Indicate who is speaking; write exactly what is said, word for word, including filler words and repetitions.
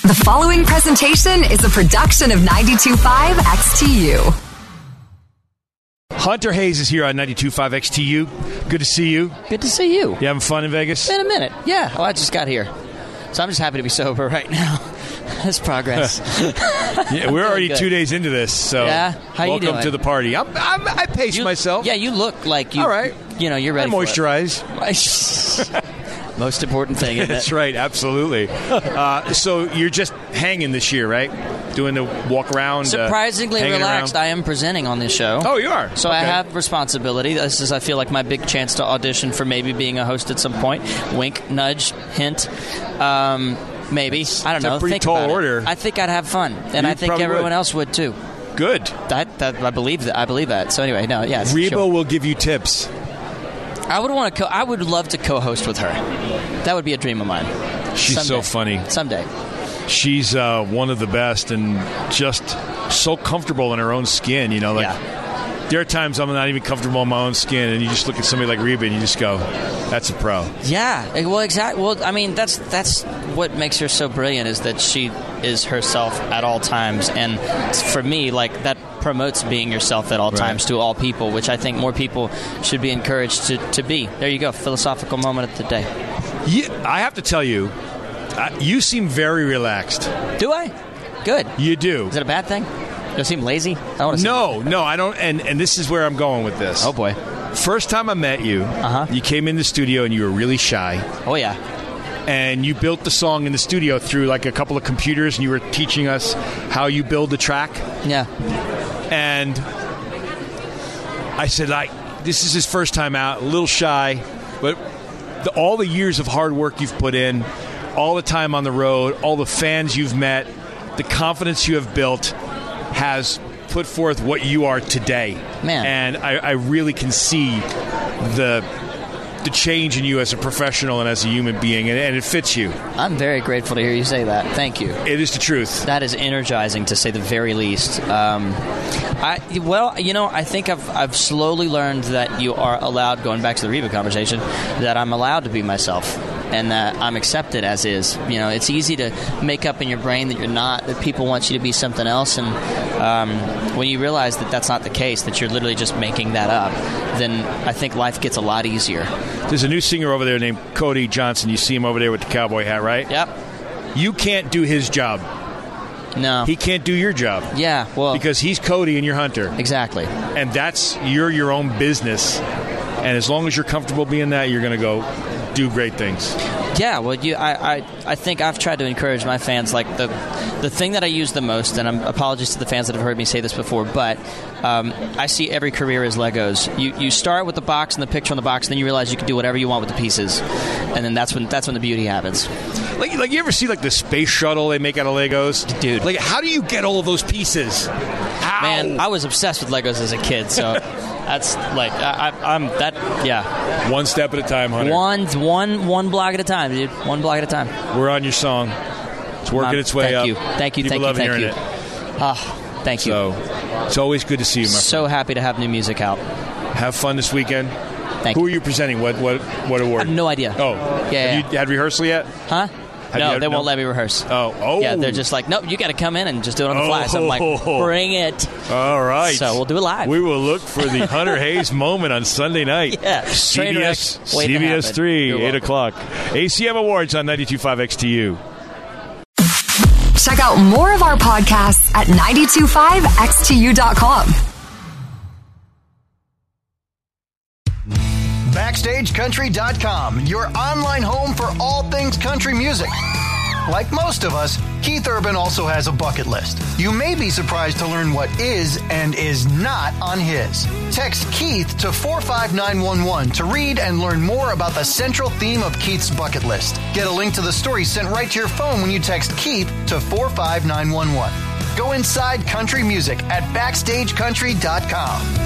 Speaker 1: The following presentation is a production of ninety-two point five X T U.
Speaker 2: Hunter Hayes is here on ninety-two point five X T U. Good to see you.
Speaker 3: Good to see you.
Speaker 2: You having fun in Vegas?
Speaker 3: Been a minute. Yeah. Well, I just got here. So I'm just happy to be sober right now. That's progress.
Speaker 2: Yeah, we're already
Speaker 3: good.
Speaker 2: two days into this, so
Speaker 3: yeah. How you
Speaker 2: welcome
Speaker 3: doing?
Speaker 2: to the party. I'm, I'm, I pace
Speaker 3: you,
Speaker 2: myself.
Speaker 3: Yeah, you look like you.
Speaker 2: All right.
Speaker 3: You know, you're ready.
Speaker 2: I
Speaker 3: for
Speaker 2: moisturize.
Speaker 3: It. Most important thing, isn't
Speaker 2: That's
Speaker 3: it?
Speaker 2: right, absolutely. uh, so you're just hanging this year, right? Doing the walk around.
Speaker 3: Surprisingly
Speaker 2: uh,
Speaker 3: relaxed.
Speaker 2: Around.
Speaker 3: I am presenting on this show.
Speaker 2: Oh, you are.
Speaker 3: So
Speaker 2: okay.
Speaker 3: I have responsibility. This is, I feel like, my big chance to audition for maybe being a host at some point. Wink, nudge, hint. Um, maybe.
Speaker 2: That's,
Speaker 3: I don't know.
Speaker 2: It's a pretty
Speaker 3: think
Speaker 2: tall
Speaker 3: about
Speaker 2: order.
Speaker 3: It. I think I'd have fun, and
Speaker 2: You
Speaker 3: I think everyone
Speaker 2: would.
Speaker 3: else would too.
Speaker 2: Good.
Speaker 3: That, that I believe that. I believe that. So anyway, no, yeah.
Speaker 2: Reba
Speaker 3: sure.
Speaker 2: will give you tips.
Speaker 3: I would want to. Co- I would love to co-host with her. That would be a dream of mine.
Speaker 2: She's
Speaker 3: Someday.
Speaker 2: so funny.
Speaker 3: Someday.
Speaker 2: She's uh, one of the best and just so comfortable in her own skin. You know, like
Speaker 3: yeah.
Speaker 2: there are times I'm not even comfortable in my own skin, and you just look at somebody like Reba and you just go, "That's a pro."
Speaker 3: Yeah. Well, exactly. Well, I mean, that's that's what makes her so brilliant is that she is herself at all times, and for me, like that promotes being yourself at all
Speaker 2: right.
Speaker 3: times to all people, which I think more people should be encouraged to, to be. There you go. Philosophical moment of the day.
Speaker 2: Yeah, I have to tell you, uh, you seem very relaxed.
Speaker 3: Do I? Good.
Speaker 2: You do.
Speaker 3: Is it a bad thing? Do I seem lazy? I don't want to
Speaker 2: No, no, I don't. And, and this is where I'm going with this.
Speaker 3: Oh, boy.
Speaker 2: First time I met you,
Speaker 3: uh-huh.
Speaker 2: you came in the studio and you were really shy.
Speaker 3: Oh, yeah.
Speaker 2: And you built the song in the studio through like a couple of computers, and you were teaching us how you build the track.
Speaker 3: Yeah.
Speaker 2: And I said, like, this is his first time out, a little shy, but the, all the years of hard work you've put in, all the time on the road, all the fans you've met, the confidence you have built has put forth what you are today.
Speaker 3: Man.
Speaker 2: And I, I really can see the the change in you as a professional and as a human being, and, and it fits you.
Speaker 3: I'm very grateful to hear you say that. Thank you.
Speaker 2: It is the truth.
Speaker 3: That is energizing, to say the very least. Um, I well, you know, I think I've I've slowly learned that you are allowed, going back to the Reba conversation, that I'm allowed to be myself, and that I'm accepted as is. You know, it's easy to make up in your brain that you're not, that people want you to be something else, and um, when you realize that that's not the case, that you're literally just making that up, then I think life gets a lot easier.
Speaker 2: There's a new singer over there named Cody Johnson. You see him over there with the cowboy hat, right?
Speaker 3: Yep.
Speaker 2: You can't do his job.
Speaker 3: No.
Speaker 2: He can't do your job.
Speaker 3: Yeah, well...
Speaker 2: Because he's Cody and you're Hunter.
Speaker 3: Exactly.
Speaker 2: And that's, you're your own business. And as long as you're comfortable being that, you're going to go do great things.
Speaker 3: Yeah, well, you, I, I, I think I've tried to encourage my fans, like, the the thing that I use the most, and I'm apologies to the fans that have heard me say this before, but um, I see every career as Legos. You you start with the box and the picture on the box, and then you realize you can do whatever you want with the pieces, and then that's when that's when the beauty happens.
Speaker 2: Like, like you ever see, like, the space shuttle they make out of Legos?
Speaker 3: Dude.
Speaker 2: Like, how do you get all of those pieces? How?
Speaker 3: Man, I was obsessed with Legos as a kid, so... That's like I, I, I'm that yeah.
Speaker 2: One step at a time, Hunter.
Speaker 3: One one one block at a time, dude. One block at a time.
Speaker 2: We're on your song. It's working
Speaker 3: Um,
Speaker 2: its way
Speaker 3: thank
Speaker 2: up.
Speaker 3: You. Thank you.
Speaker 2: People
Speaker 3: Thank
Speaker 2: love
Speaker 3: you. Thank
Speaker 2: hearing
Speaker 3: you.
Speaker 2: it.
Speaker 3: Ah, thank you.
Speaker 2: So it's always good to see you, my
Speaker 3: So
Speaker 2: friend.
Speaker 3: happy to have new music out.
Speaker 2: Have fun this weekend.
Speaker 3: Thank
Speaker 2: Who
Speaker 3: you.
Speaker 2: are you presenting? What what what award?
Speaker 3: I have no idea.
Speaker 2: Oh,
Speaker 3: Yeah,
Speaker 2: Have
Speaker 3: yeah.
Speaker 2: you had rehearsal yet?
Speaker 3: Huh?
Speaker 2: Have
Speaker 3: no,
Speaker 2: you-
Speaker 3: they
Speaker 2: no?
Speaker 3: won't let me rehearse.
Speaker 2: Oh, oh.
Speaker 3: Yeah, they're just like, nope, you got to come in and just do it on the fly. So I'm like,
Speaker 2: Oh.
Speaker 3: bring it.
Speaker 2: All right.
Speaker 3: So we'll do it live.
Speaker 2: We will look for the Hunter Hayes moment on Sunday night.
Speaker 3: Yeah.
Speaker 2: C
Speaker 3: Train
Speaker 2: B
Speaker 3: wreck
Speaker 2: S,
Speaker 3: waiting to
Speaker 2: C B S
Speaker 3: happen.
Speaker 2: three,
Speaker 3: You're
Speaker 2: eight
Speaker 3: welcome.
Speaker 2: o'clock. A C M Awards on ninety-two point five X T U.
Speaker 1: Check out more of our podcasts at nine two five X T U dot com.
Speaker 4: Backstage Country dot com, your online home for all things country music. Like most of us, Keith Urban also has a bucket list. You may be surprised to learn what is and is not on his. Text Keith to four five nine one one to read and learn more about the central theme of Keith's bucket list. Get a link to the story sent right to your phone when you text Keith to four five nine one one. Go inside country music at Backstage Country dot com.